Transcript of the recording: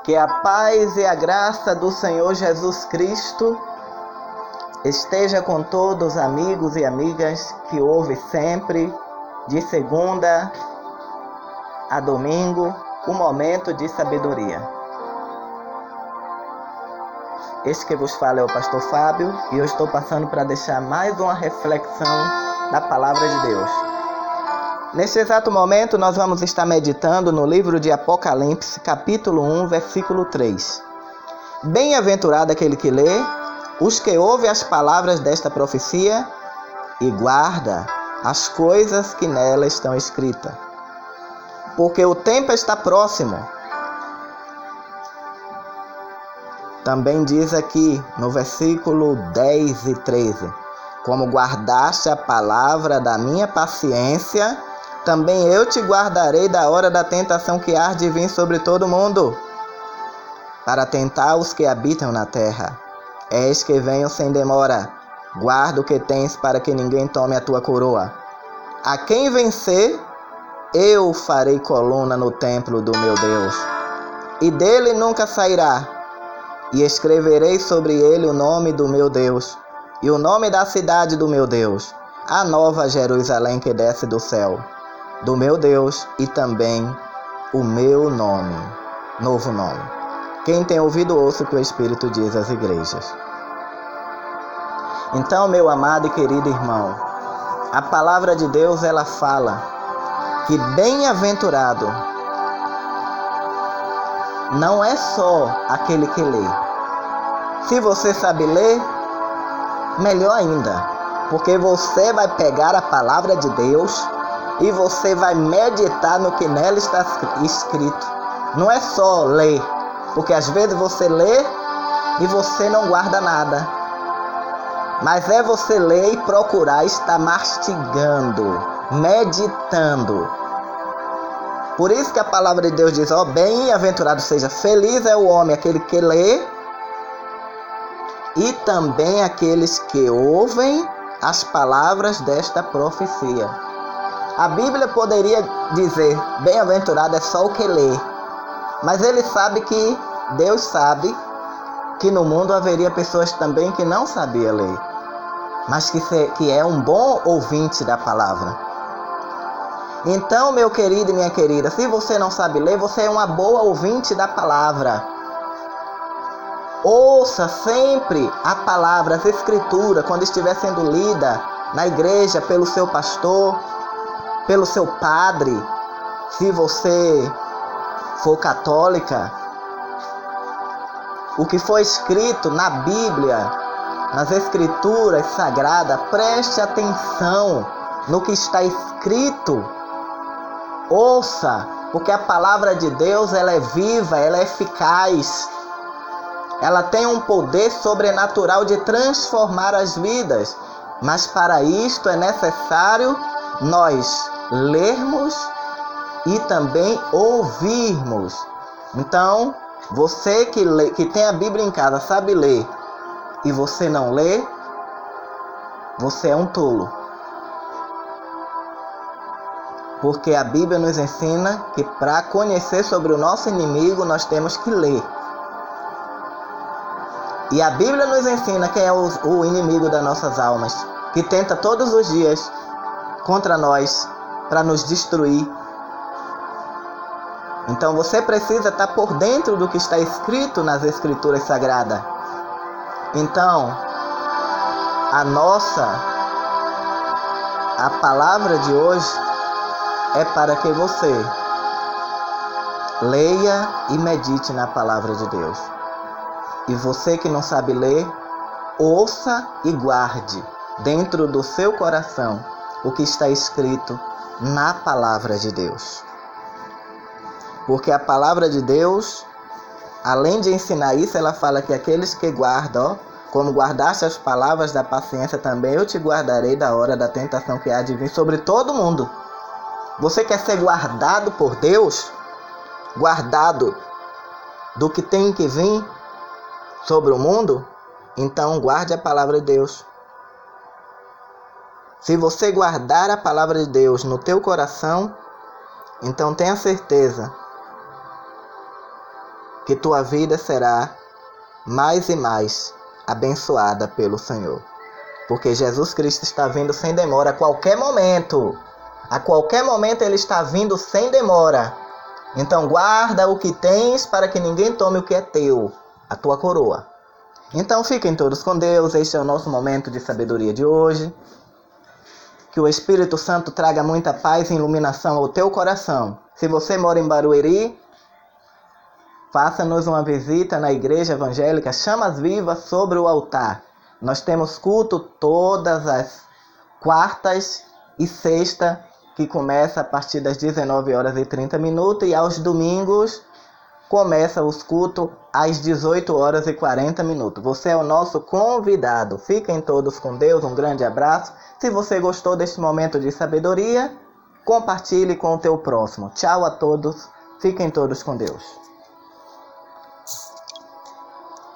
Que a paz e a graça do Senhor Jesus Cristo esteja com todos os amigos e amigas que ouvem sempre, de segunda a domingo, o momento de sabedoria. Este que vos fala é o pastor Fábio e eu estou passando para deixar mais uma reflexão da palavra de Deus. Neste exato momento nós vamos estar meditando no livro de Apocalipse, capítulo 1, versículo 3. Bem-aventurado aquele que lê, os que ouvem as palavras desta profecia e guarda as coisas que nela estão escritas. Porque o tempo está próximo. Também diz aqui no versículo 10 e 13. Como guardaste a palavra da minha paciência, também eu te guardarei da hora da tentação que há de vir sobre todo o mundo, para tentar os que habitam na terra. Eis que venho sem demora. Guarda o que tens para que ninguém tome a tua coroa. A quem vencer, eu farei coluna no templo do meu Deus, e dele nunca sairá. E escreverei sobre ele o nome do meu Deus, e o nome da cidade do meu Deus, a nova Jerusalém que desce do céu, do meu Deus, e também o meu nome, novo nome. Quem tem ouvido, ouça o que o Espírito diz às igrejas. Então, meu amado e querido irmão, a palavra de Deus, ela fala que bem-aventurado não é só aquele que lê. Se você sabe ler, melhor ainda, porque você vai pegar a palavra de Deus e você vai meditar no que nela está escrito. Não é só ler, porque às vezes você lê e você não guarda nada. Mas é você ler e procurar estar mastigando, meditando. Por isso que a palavra de Deus diz, bem-aventurado seja, feliz é o homem, aquele que lê, e também aqueles que ouvem as palavras desta profecia. A Bíblia poderia dizer, bem-aventurado é só o que lê. Mas ele sabe que, Deus sabe, que no mundo haveria pessoas também que não sabiam ler, mas que é um bom ouvinte da palavra. Então, meu querido e minha querida, se você não sabe ler, você é uma boa ouvinte da palavra. Ouça sempre a palavra, as escrituras, quando estiver sendo lida na igreja pelo seu pastor, pelo seu padre, se você for católica. O que foi escrito na Bíblia, nas escrituras sagradas, preste atenção no que está escrito. Ouça, porque a palavra de Deus, ela é viva, ela é eficaz. Ela tem um poder sobrenatural de transformar as vidas. Mas para isto é necessário nós lermos e também ouvirmos. Então, você que tem a Bíblia em casa, sabe ler, e você não lê, você é um tolo. Porque a Bíblia nos ensina que para conhecer sobre o nosso inimigo, nós temos que ler. E a Bíblia nos ensina quem é o inimigo das nossas almas, que tenta todos os dias contra nós para nos destruir. Então você precisa estar por dentro do que está escrito nas Escrituras Sagradas. Então, a palavra de hoje é para que você leia e medite na palavra de Deus. E você que não sabe ler, ouça e guarde dentro do seu coração o que está escrito na palavra de Deus. Porque a palavra de Deus, além de ensinar isso, ela fala que aqueles que guardam, como guardaste as palavras da paciência, também eu te guardarei da hora da tentação que há de vir sobre todo mundo. Você quer ser guardado por Deus? Guardado do que tem que vir sobre o mundo? Então guarde a palavra de Deus. Se você guardar a palavra de Deus no teu coração, então tenha certeza que tua vida será mais e mais abençoada pelo Senhor. Porque Jesus Cristo está vindo sem demora a qualquer momento. A qualquer momento Ele está vindo sem demora. Então guarda o que tens para que ninguém tome o que é teu, a tua coroa. Então fiquem todos com Deus. Este é o nosso momento de sabedoria de hoje. Que o Espírito Santo traga muita paz e iluminação ao teu coração. Se você mora em Barueri, faça-nos uma visita na Igreja Evangélica Chamas Vivas sobre o altar. Nós temos culto todas as quartas e sexta, que começa a partir das 19h30 e aos domingos começa os cultos às 18h40. Você é o nosso convidado. Fiquem todos com Deus, um grande abraço. Se você gostou deste momento de sabedoria, compartilhe com o teu próximo. Tchau a todos, fiquem todos com Deus.